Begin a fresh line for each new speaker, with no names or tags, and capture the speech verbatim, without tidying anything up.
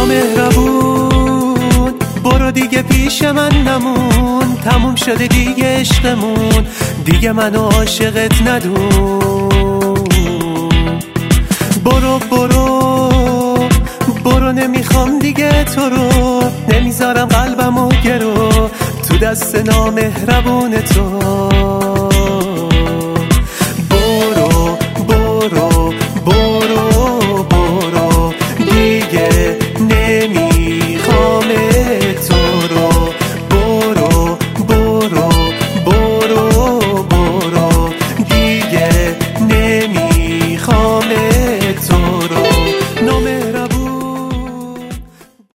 نامهربون، برو دیگه پیش من نمون، تموم شده دیگه عشقمون، دیگه منو عاشقت ندون. برو برو برو نمیخوام دیگه تو رو، نمیذارم قلبمو گرو تو دست نامهربون تو.